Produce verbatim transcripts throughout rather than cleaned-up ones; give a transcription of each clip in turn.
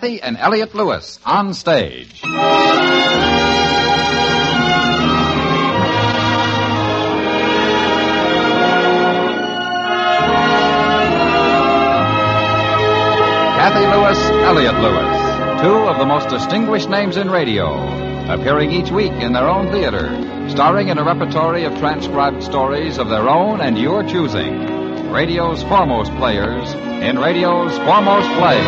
Cathy and Elliot Lewis on stage. Cathy Lewis, Elliot Lewis, two of the most distinguished names in radio, appearing each week in their own theater, starring in a repertory of transcribed stories of their own and your choosing. Radio's foremost players in radio's foremost play.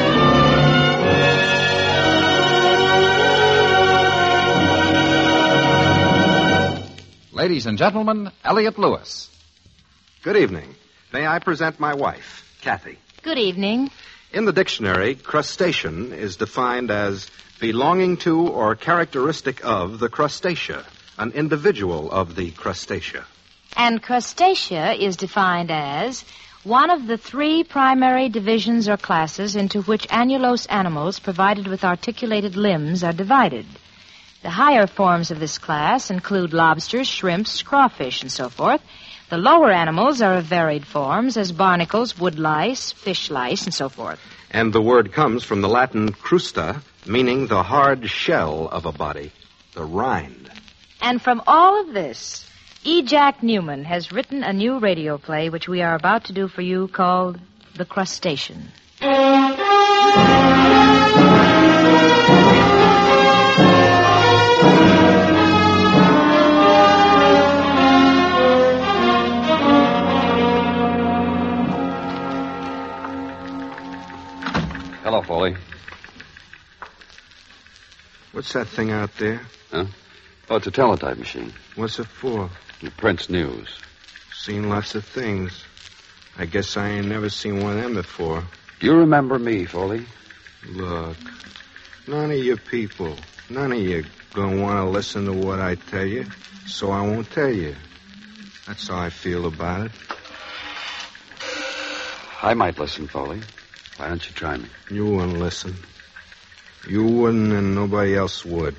Ladies and gentlemen, Elliot Lewis. Good evening. May I present my wife, Cathy? Good evening. In the dictionary, crustacean is defined as belonging to or characteristic of the crustacea, an individual of the crustacea. And crustacea is defined as one of the three primary divisions or classes into which annulose animals provided with articulated limbs are divided. The higher forms of this class include lobsters, shrimps, crawfish, and so forth. The lower animals are of varied forms, as barnacles, woodlice, fish lice, and so forth. And the word comes from the Latin crusta, meaning the hard shell of a body, the rind. And from all of this, E. Jack Newman has written a new radio play which we are about to do for you called The Crustacean. Hello, Foley. What's that thing out there? Huh? Oh, it's a teletype machine. What's it for? It prints news. Seen lots of things. I guess I ain't never seen one of them before. Do you remember me, Foley? Look, none of you people, none of you gonna want to listen to what I tell you, so I won't tell you. That's how I feel about it. I might listen, Foley. Why don't you try me? You wouldn't listen. You wouldn't, and nobody else would.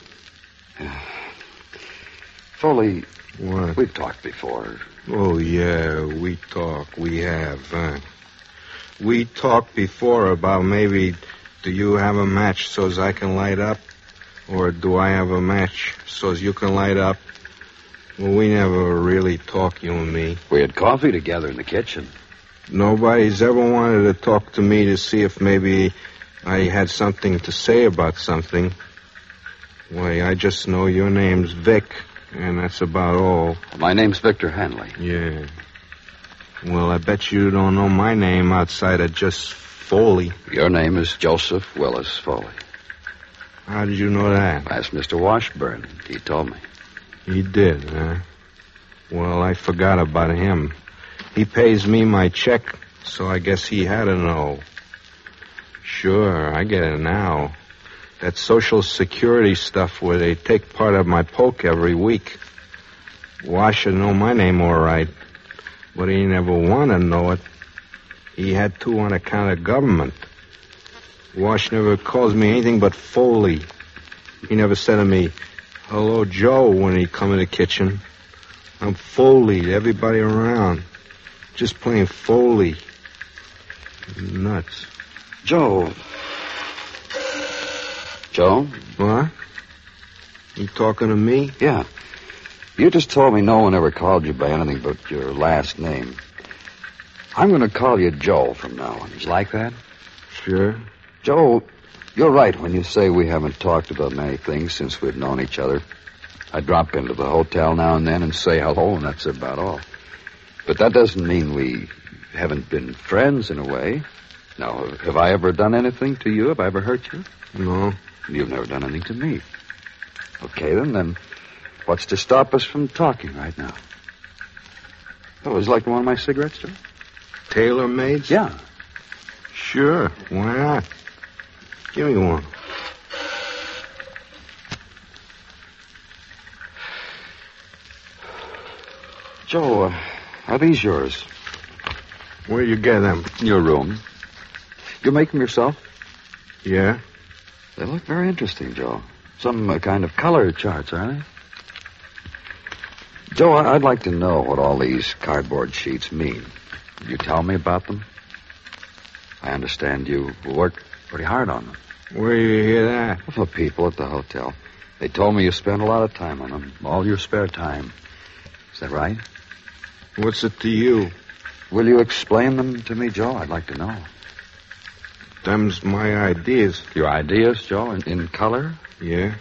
Foley, what? We've talked before. Oh, yeah, we talk. We have, huh? We talked before about maybe do you have a match so's I can light up? Or do I have a match so's you can light up? Well, we never really talk, you and me. We had coffee together in the kitchen. Nobody's ever wanted to talk to me to see if maybe I had something to say about something. Why, I just know your name's Vic, and that's about all. My name's Victor Hanley. Yeah. Well, I bet you don't know my name outside of just Foley. Your name is Joseph Willis Foley. How did you know that? I asked Mister Washburn. He told me. He did, huh? Well, I forgot about him. He pays me my check, so I guess he had to know. Sure, I get it now. That Social Security stuff where they take part of my poke every week. Wash should know my name all right, but he never want to know it. He had to on account of government. Wash never calls me anything but Foley. He never said to me, "Hello, Joe," when he come in the kitchen. I'm Foley to everybody around. Just plain Foley. Nuts. Joe. Joe? What? You talking to me? Yeah. You just told me no one ever called you by anything but your last name. I'm going to call you Joe from now on. Is you like that? Sure. Joe, you're right when you say we haven't talked about many things since we've known each other. I drop into the hotel now and then and say hello, and that's about all. But that doesn't mean we haven't been friends in a way. Now, have I ever done anything to you? Have I ever hurt you? No. You've never done anything to me. Okay, then, then what's to stop us from talking right now? Oh, would you like one of my cigarettes, Joe? Tailor-mades? Yeah. Sure, why not? Give me one. Joe, uh, are these yours? Where you get them? Your room. You make them yourself? Yeah. They look very interesting, Joe. Some uh, kind of color charts, are they? Joe, I- I'd like to know what all these cardboard sheets mean. Could you tell me about them? I understand you work pretty hard on them. Where do you hear that? For people at the hotel. They told me you spent a lot of time on them. All your spare time. Is that right? What's it to you? Will you explain them to me, Joe? I'd like to know. Them's my ideas. Your ideas, Joe, in, in color? Yeah.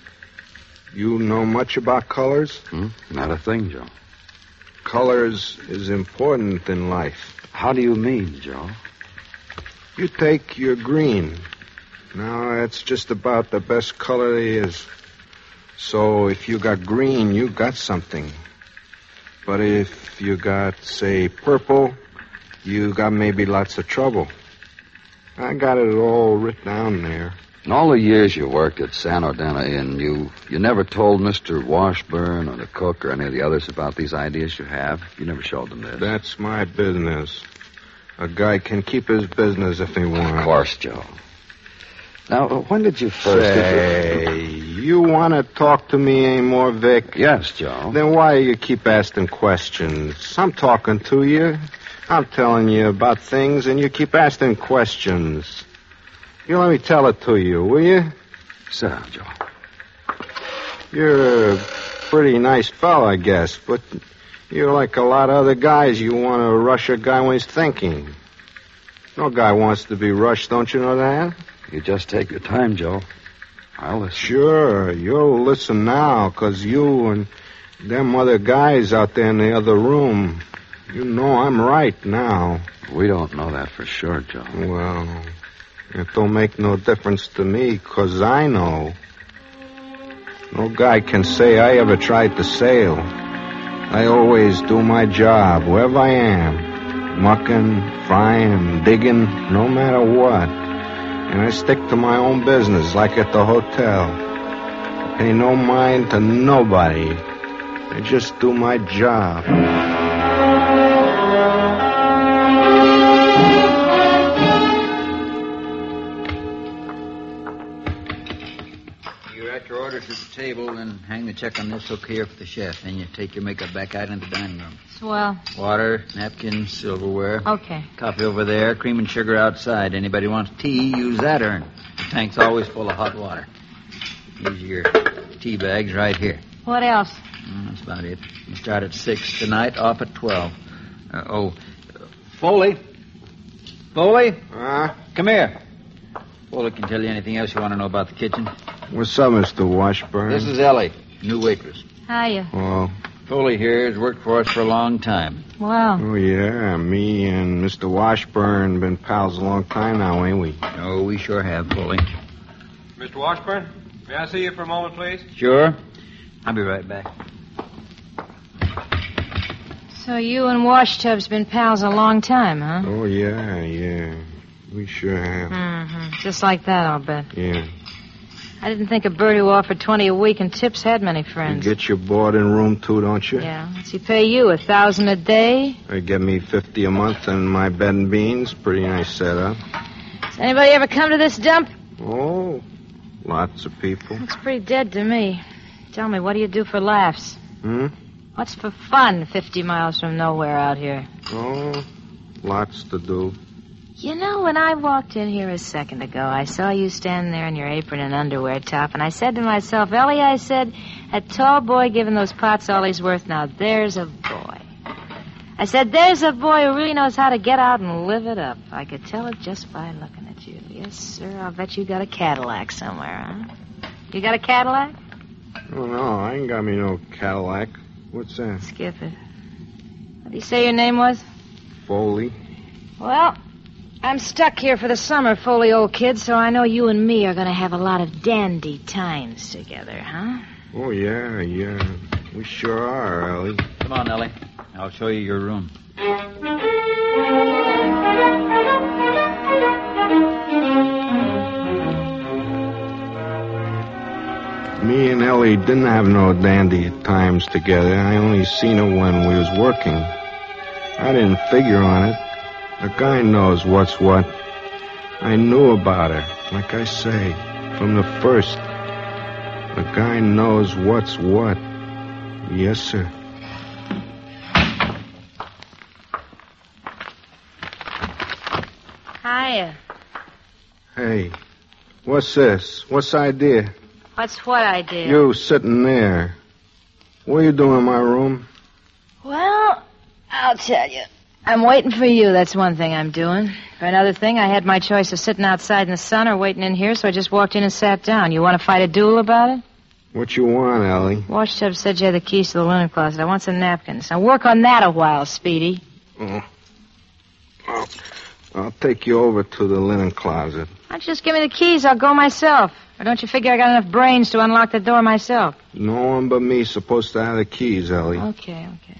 You know much about colors? Hmm? Not a thing, Joe. Colors is important in life. How do you mean, Joe? You take your green. Now, that's just about the best color there is. So if you got green, you got something. But if you got, say, purple, you got maybe lots of trouble. I got it all written down there. In all the years you worked at San Ordena Inn, you, you never told Mister Washburn or the cook or any of the others about these ideas you have? You never showed them this? That's my business. A guy can keep his business if he wants. Of course, Joe. Now, when did you first... Say, you want to talk to me anymore, Vic? Yes, Joe. Then why do you keep asking questions? I'm talking to you. I'm telling you about things, and you keep asking questions. You let me tell it to you, will you? Sit down, Joe. You're a pretty nice fellow, I guess, but you're like a lot of other guys. You want to rush a guy when he's thinking. No guy wants to be rushed, don't you know that? You just take your time, Joe. I'll listen. Sure, you'll listen now, 'cause you and them other guys out there in the other room, you know I'm right now. We don't know that for sure, Joe. Well, it don't make no difference to me, 'cause I know. No guy can say I ever tried to sail. I always do my job, wherever I am. Mucking, frying, digging, no matter what. And I stick to my own business, like at the hotel. I pay no mind to nobody. I just do my job. You write your orders at the table and hang the check on this hook here for the chef. Then you take your makeup back out into the dining room. Swell. Water, napkins, silverware. Okay. Coffee over there, cream and sugar outside. Anybody wants tea, use that urn. The tank's always full of hot water. These are your tea bags right here. What else? Mm, that's about it. You start at six tonight, off at twelve. Uh, oh, uh, Foley. Foley, Huh? come here. Foley can tell you anything else you want to know about the kitchen. What's up, Mister Washburn? This is Ellie, new waitress. Hiya. Oh, Foley here has worked for us for a long time. Wow. oh, yeah. Me and Mister Washburn been pals a long time now, ain't we? Oh, we sure have, Foley. Mister Washburn, may I see you for a moment, please? Sure. I'll be right back. So you and Washtub's been pals a long time, huh? Oh, yeah, yeah. We sure have. Mm-hmm. Just like that, I'll bet. Yeah. I didn't think a bird who offered twenty a week and tips had many You friends. get your board and room, too, don't you? Yeah. What's he pay you, a thousand a day? They get me fifty a month and my bed and beans. Pretty nice setup. Does anybody ever come to this dump? Oh, lots of people. Looks pretty dead to me. Tell me, what do you do for laughs? Hmm? What's for fun fifty miles from nowhere out here? Oh, lots to do. You know, when I walked in here a second ago, I saw you standing there in your apron and underwear top, and I said to myself, Ellie, I said, a tall boy giving those pots all he's worth, now there's a boy. I said, there's a boy who really knows how to get out and live it up. I could tell it just by looking at you. Yes, sir, I'll bet you got a Cadillac somewhere, huh? You got a Cadillac? Oh, no, I ain't got me no Cadillac. What's that? Skip it. What did you say your name was? Foley. Well, I'm stuck here for the summer, Foley, old kid, so I know you and me are going to have a lot of dandy times together, huh? Oh, yeah, yeah. We sure are, Ellie. Come on, Ellie. I'll show you your room. Me and Ellie didn't have no dandy times together. I only seen her when we was working. I didn't figure on it. A guy knows what's what. I knew about her, like I say, from the first. A guy knows what's what. Yes, sir. Hiya. Hey, What's this? What's the idea? What's what idea? You sitting there. What are you doing in my room? Well, I'll tell you. I'm waiting for you, that's one thing I'm doing. For another thing, I had my choice of sitting outside in the sun or waiting in here, so I just walked in and sat down. You want to fight a duel about it? What you want, Ellie? Washtub said you had the keys to the linen closet. I want some napkins. Now work on that a while, Speedy. Oh. I'll, I'll take you over to the linen closet. Why don't you just give me the keys? I'll go myself. Or don't you figure I got enough brains to unlock the door myself? No one but me's supposed to have the keys, Ellie. Okay, okay.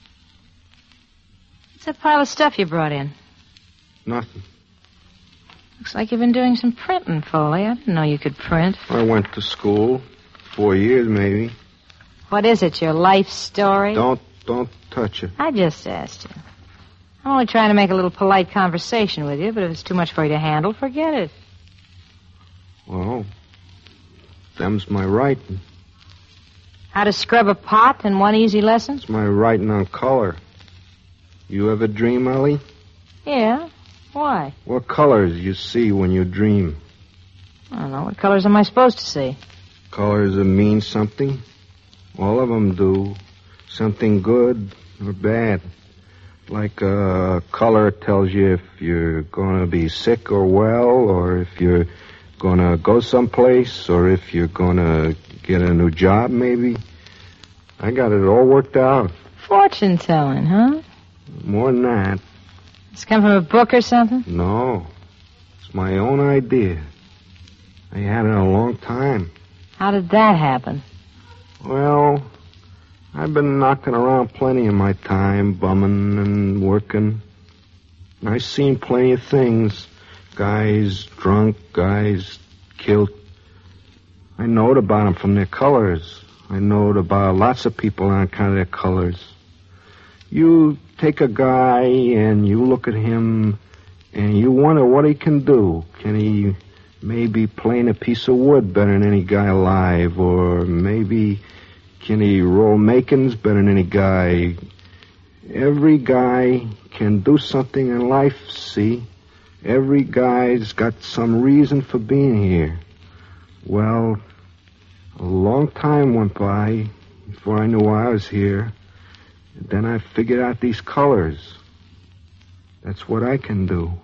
What's that pile of stuff you brought in? Nothing. Looks like you've been doing some printing, Foley. I didn't know you could print. I went to school. Four years, maybe. What is it, your life story? Don't, don't touch it. I just asked you. I'm only trying to make a little polite conversation with you, but if it's too much for you to handle, forget it. Well, them's my writing. How to scrub a pot in one easy lesson? It's my writing on color. You ever dream, Ellie? Yeah. Why? What colors you see when you dream? I don't know. What colors am I supposed to see? Colors that mean something. All of them do. Something good or bad. Like a color tells you if you're going to be sick or well, or if you're going to go someplace, or if you're going to get a new job, maybe. I got it all worked out. Fortune telling, huh? More than that. It's come from a book or something? No. It's my own idea. I had it a long time. How did that happen? Well, I've been knocking around plenty in my time, bumming and working. I've seen plenty of things. Guys drunk, guys killed. I knowed about them from their colors. I knowed about lots of people on account of their colors. You take a guy and you look at him and you wonder what he can do. Can he maybe plane a piece of wood better than any guy alive? Or maybe can he roll makings better than any guy? Every guy can do something in life, see? Every guy's got some reason for being here. Well, a long time went by before I knew I was here. And then I figured out these colors. That's what I can do.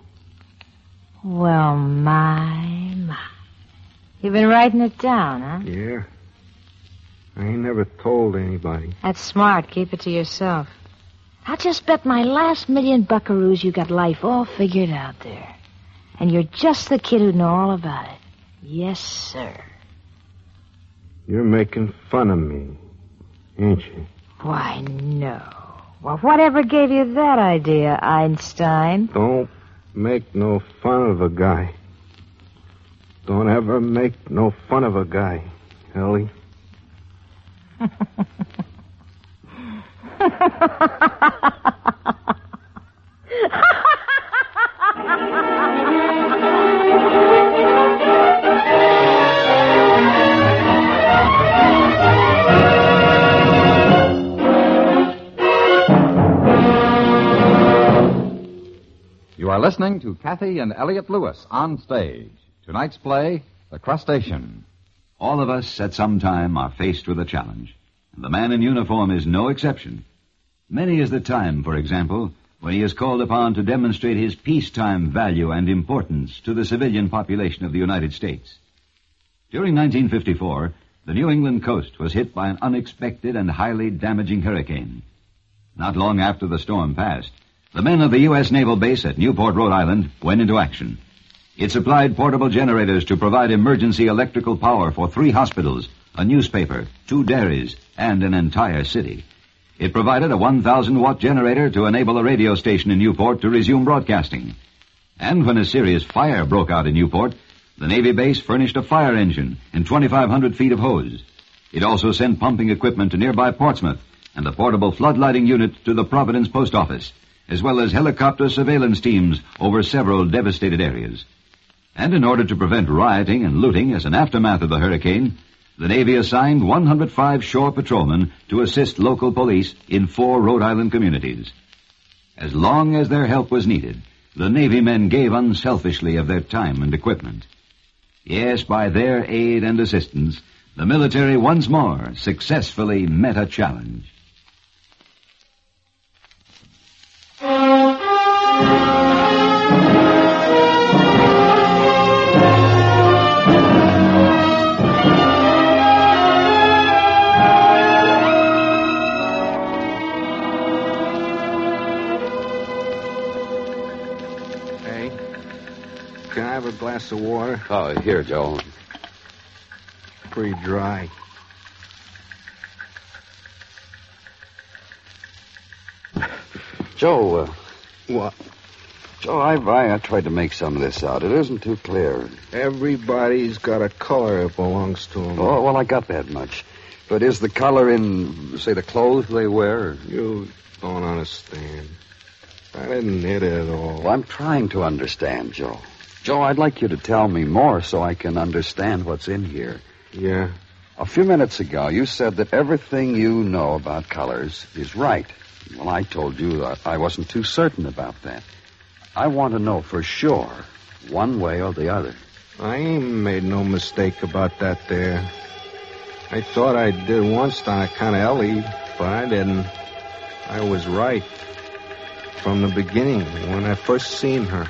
Well, my, my. You've been writing it down, huh? Yeah. I ain't never told anybody. That's smart. Keep it to yourself. I'll just bet my last million buckaroos you got life all figured out there. And you're just the kid who'd know all about it. Yes, sir. You're making fun of me, ain't you? Why, no. Well, whatever gave you that idea, Einstein? Don't make no fun of a guy. Don't ever make no fun of a guy, Ellie. You are listening to Kathy and Elliot Lewis on stage. Tonight's play, The Crustacean. All of us at some time are faced with a challenge, and the man in uniform is no exception. Many is the time, for example, when he is called upon to demonstrate his peacetime value and importance to the civilian population of the United States. During nineteen fifty-four, the New England coast was hit by an unexpected and highly damaging hurricane. Not long after the storm passed, the men of the U S Naval Base at Newport, Rhode Island, went into action. It supplied portable generators to provide emergency electrical power for three hospitals, a newspaper, two dairies, and an entire city. It provided a one thousand watt generator to enable a radio station in Newport to resume broadcasting. And when a serious fire broke out in Newport, the Navy base furnished a fire engine and twenty-five hundred feet of hose. It also sent pumping equipment to nearby Portsmouth and a portable floodlighting unit to the Providence Post Office, as well as helicopter surveillance teams over several devastated areas. And in order to prevent rioting and looting as an aftermath of the hurricane, the Navy assigned one hundred five shore patrolmen to assist local police in four Rhode Island communities. As long as their help was needed, the Navy men gave unselfishly of their time and equipment. Yes, by their aid and assistance, the military once more successfully met a challenge. Hey, can I have a glass of water? Oh, here, Joe. Pretty dry. Joe, uh, What? Joe, I, I I tried to make some of this out. It isn't too clear. Everybody's got a color that belongs to them. Oh, well, I got that much. But is the color in, say, the clothes they wear? You don't understand. I didn't hit it at all. Well, I'm trying to understand, Joe. Joe, I'd like you to tell me more so I can understand what's in here. Yeah? A few minutes ago, you said that everything you know about colors is right. Well, I told you that I wasn't too certain about that. I want to know for sure, one way or the other. I ain't made no mistake about that there. I thought I did once on account of Ellie, but I didn't. I was right. From the beginning, when I first seen her.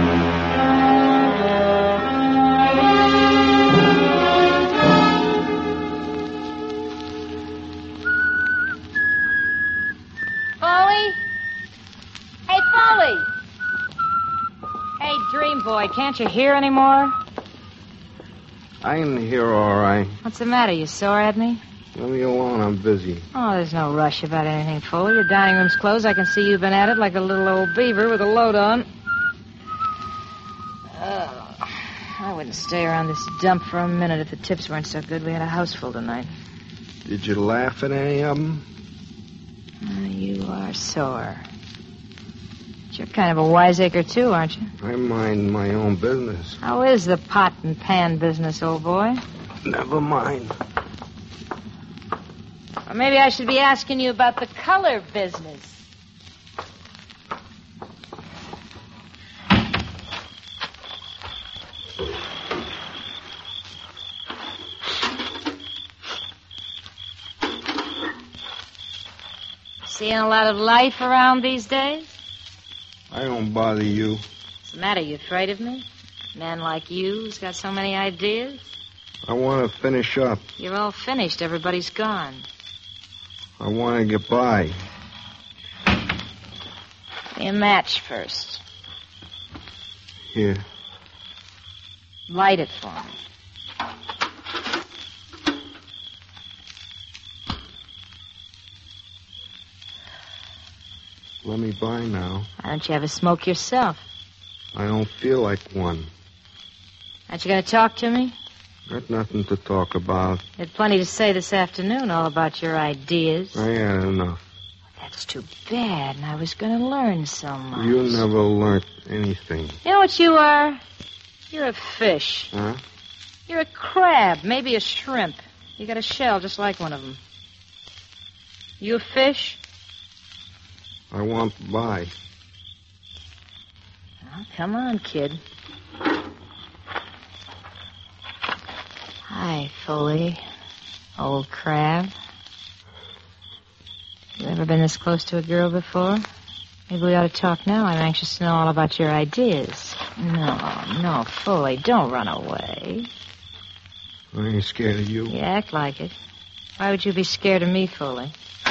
Foley? Hey, Foley! Hey, Dream Boy, can't you hear anymore? I ain't here all right. What's the matter? You sore at me? Leave me alone, I'm busy. Oh, there's no rush about anything, Foley. Your dining room's closed. I can see you've been at it like a little old beaver with a load on. Oh, I wouldn't stay around this dump for a minute if the tips weren't so good. We had a house full tonight. Did you laugh at any of them? Oh, you are sore. But you're kind of a wiseacre, too, aren't you? I mind my own business. How is the pot and pan business, old boy? Never mind. Or maybe I should be asking you about the color business. Seeing a lot of life around these days? I don't bother you. What's the matter? You afraid of me? A man like you who's got so many ideas? I want to finish up. You're all finished. Everybody's gone. I want to get by. Give me a match first. Here. Light it for me. Let me by now. Why don't you have a smoke yourself? I don't feel like one. Aren't you going to talk to me? Got nothing to talk about. You had plenty to say this afternoon, all about your ideas. I had enough. That's too bad, and I was going to learn so much. You never learned anything. You know what you are? You're a fish. Huh? You're a crab, maybe a shrimp. You got a shell just like one of them. You a fish? I want by. Oh, come on, kid. Hi, Foley. Old crab. You ever been this close to a girl before? Maybe we ought to talk now. I'm anxious to know all about your ideas. No, no, Foley, don't run away. I ain't scared of you. You act like it. Why would you be scared of me, Foley?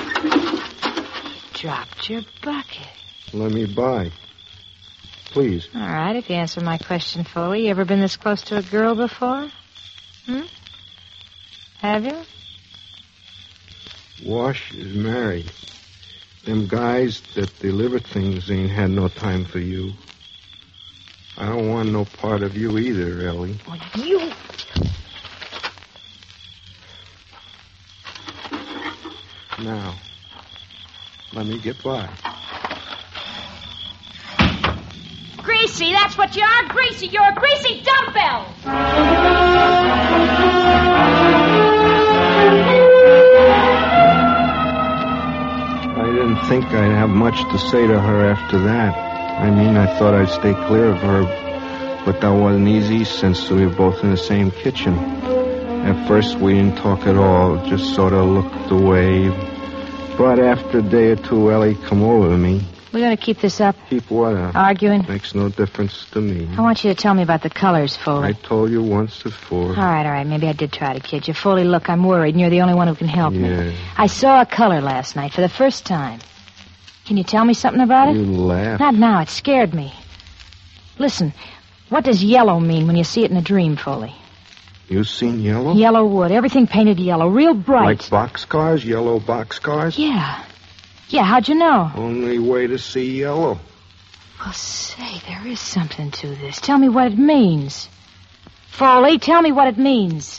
Dropped your bucket. Let me by. Please. All right, if you answer my question, Foley, you ever been this close to a girl before? Hmm? Have you? Wash is married. Them guys that deliver things ain't had no time for you. I don't want no part of you either, Ellie. Well, you... Now, let me get by. Greasy, that's what you are, Greasy. You're a greasy dumbbell. I didn't think I'd have much to say to her after that. I mean, I thought I'd stay clear of her. But that wasn't easy since we were both in the same kitchen. At first, we didn't talk at all, just sort of looked away. But after a day or two, Ellie come over to me. We're going to keep this up. Keep what up? Arguing? Makes no difference to me. I want you to tell me about the colors, Foley. I told you once before. All right, all right. Maybe I did try to kid you. Foley, look, I'm worried, and you're the only one who can help Yeah. me. I saw a color last night for the first time. Can you tell me something about it? You laugh. Not now. It scared me. Listen, what does yellow mean when you see it in a dream, Foley? You seen yellow? Yellow wood. Everything painted yellow. Real bright. Like boxcars? Yellow boxcars? Yeah. Yeah, how'd you know? Only way to see yellow. Well, say, there is something to this. Tell me what it means. Foley, tell me what it means.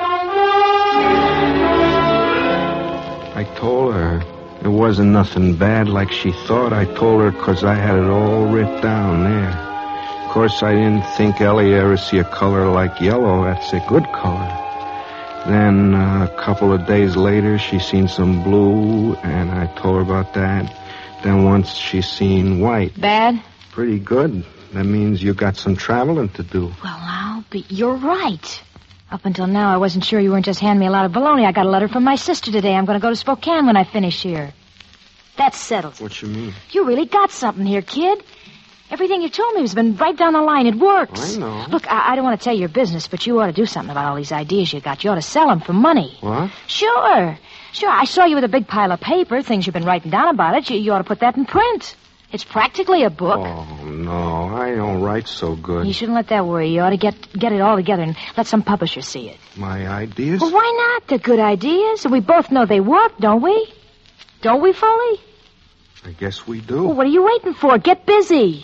I told her it wasn't nothing bad like she thought. I told her because I had it all written down there. Of course, I didn't think Ellie ever see a color like yellow. That's a good color. Then uh, a couple of days later, she seen some blue, and I told her about that. Then once she seen white. Bad? Pretty good. That means you got some traveling to do. Well, I'll be... You're right. Up until now, I wasn't sure you weren't just handing me a lot of baloney. I got a letter from my sister today. I'm going to go to Spokane when I finish here. That settles it. What you mean? You really got something here, kid. Everything you told me has been right down the line. It works. I know. Look, I, I don't want to tell you your business, but you ought to do something about all these ideas you got. You ought to sell them for money. What? Sure. Sure, I saw you with a big pile of paper, things you've been writing down about it. You, you ought to put that in print. It's practically a book. Oh, no, I don't write so good. You shouldn't let that worry. You ought to get get it all together and let some publisher see it. My ideas? Well, why not? They're good ideas. We both know they work, don't we? Don't we, Foley? I guess we do. Well, what are you waiting for? Get busy.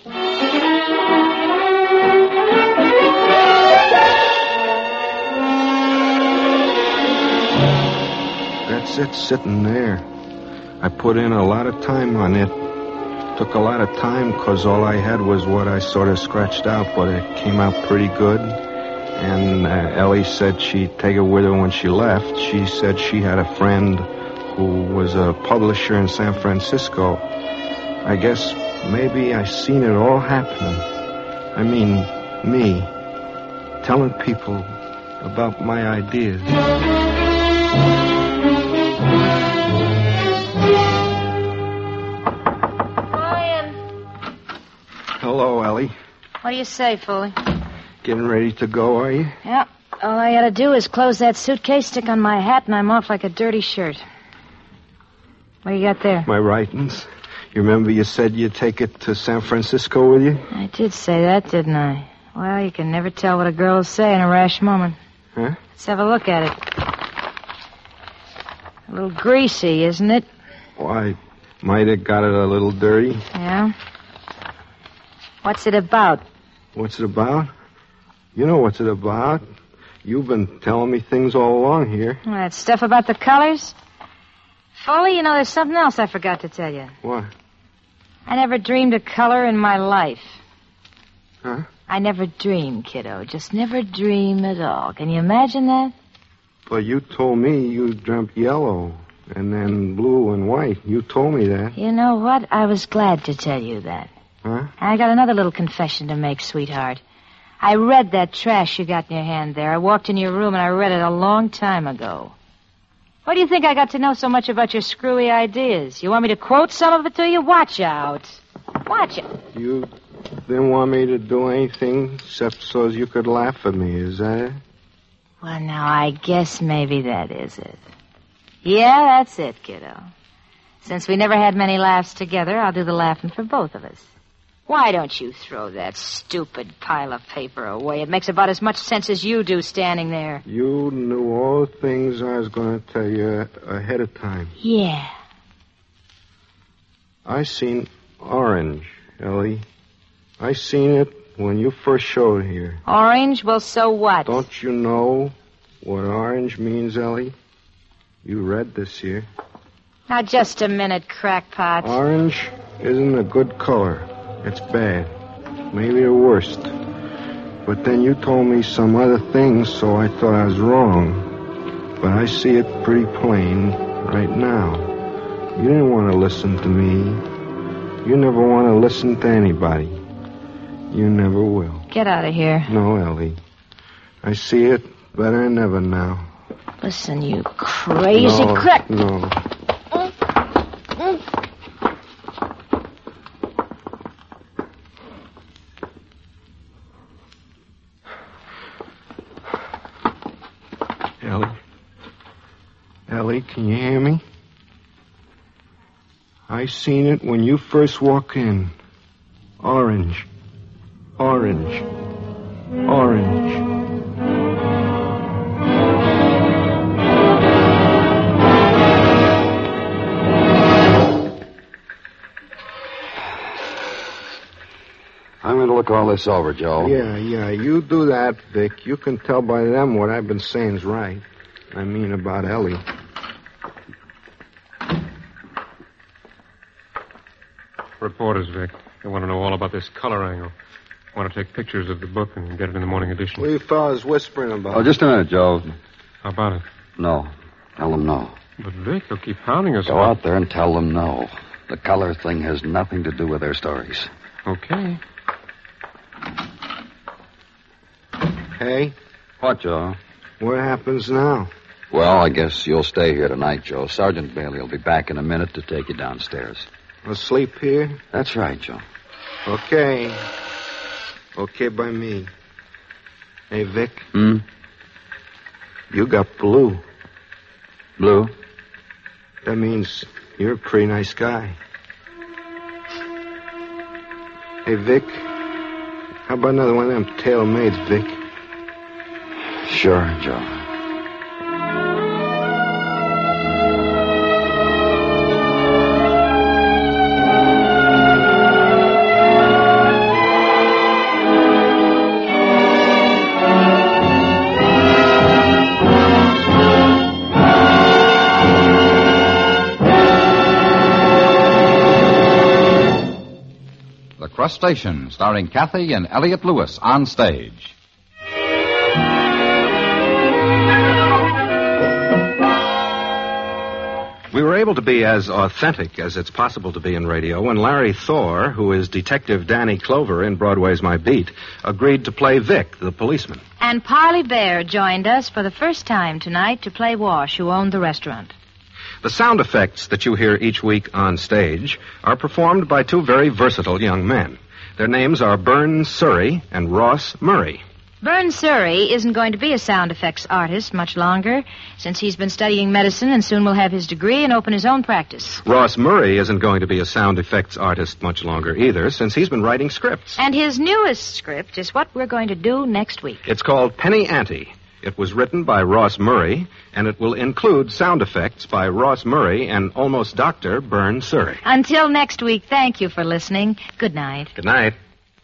That's it, sitting there. I put in a lot of time on it. Took a lot of time because all I had was what I sort of scratched out, but it came out pretty good. And uh, Ellie said she'd take it with her when she left. She said she had a friend who was a publisher in San Francisco. I guess maybe I seen it all happening. I mean, me, telling people about my ideas. Hello, Ellie. What do you say, Foley? Getting ready to go, are you? Yeah. All I gotta do is close that suitcase, stick on my hat, and I'm off like a dirty shirt. What do you got there? My writings. You remember you said you'd take it to San Francisco with you? I did say that, didn't I? Well, you can never tell what a girl will say in a rash moment. Huh? Let's have a look at it. A little greasy, isn't it? Why, might have got it a little dirty. Yeah? What's it about? What's it about? You know what's it about. You've been telling me things all along here. That stuff about the colors? Foley, you know, there's something else I forgot to tell you. What? I never dreamed of color in my life. Huh? I never dream, kiddo. Just never dream at all. Can you imagine that? But you told me you dreamt yellow, and then blue and white. You told me that. You know what? I was glad to tell you that. Huh? I got another little confession to make, sweetheart. I read that trash you got in your hand there. I walked in your room and I read it a long time ago. What do you think I got to know so much about your screwy ideas? You want me to quote some of it to you? Watch out. Watch out. You didn't want me to do anything except so as you could laugh at me, is that it? Well, now, I guess maybe that is it. Yeah, that's it, kiddo. Since we never had many laughs together, I'll do the laughing for both of us. Why don't you throw that stupid pile of paper away? It makes about as much sense as you do standing there. You knew all the things I was going to tell you ahead of time. Yeah. I seen orange, Ellie. I seen it when you first showed here. Orange? Well, so what? Don't you know what orange means, Ellie? You read this here. Now, just a minute, crackpot. Orange isn't a good color. It's bad. Maybe the worst. But then you told me some other things, so I thought I was wrong. But I see it pretty plain right now. You didn't want to listen to me. You never want to listen to anybody. You never will. Get out of here. No, Ellie. I see it better than ever now. Listen, you crazy no, crack. No. Ellie. Ellie, can you hear me? I seen it when you first walk in. Orange. Orange. Orange. I'm going to look all this over, Joe. Yeah, yeah, you do that, Vic. You can tell by them what I've been saying's right. I mean about Ellie. Reporters, Vic. They want to know all about this color angle. Want to take pictures of the book and get it in the morning edition. What are you fellas whispering about? Oh, just a minute, Joe. How about it? No. Tell them no. But, Vic, they'll keep hounding us. Go out there and tell them no. The color thing has nothing to do with their stories. Okay. Hey, What, Joe? what happens now? Well, I guess you'll stay here tonight, Joe. Sergeant Bailey will be back in a minute to take you downstairs. I'll sleep here? That's right, Joe. Okay. Okay by me. Hey, Vic, Hmm? you got blue. Blue? That means you're a pretty nice guy. Hey, Vic, how about another one of them tailor-mades, Vic? Sure, Joe. The Crustacean, starring Kathy and Elliot Lewis on stage. We were able to be as authentic as it's possible to be in radio when Larry Thor, who is Detective Danny Clover in Broadway's My Beat, agreed to play Vic, the policeman. And Parley Bear joined us for the first time tonight to play Wash, who owned the restaurant. The sound effects that you hear each week on stage are performed by two very versatile young men. Their names are Bern Surrey and Ross Murray. Bern Surrey isn't going to be a sound effects artist much longer, since he's been studying medicine and soon will have his degree and open his own practice. Ross Murray isn't going to be a sound effects artist much longer either, since he's been writing scripts. And his newest script is what we're going to do next week. It's called Penny Ante. It was written by Ross Murray, and it will include sound effects by Ross Murray and almost Doctor Bern Surrey. Until next week, thank you for listening. Good night. Good night.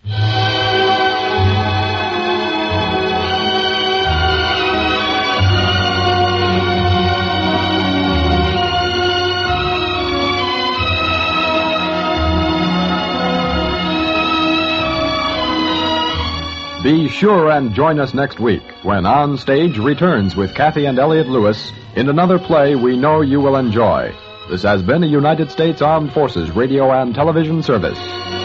Be sure and join us next week when On Stage returns with Kathy and Elliot Lewis in another play we know you will enjoy. This has been a United States Armed Forces radio and television service.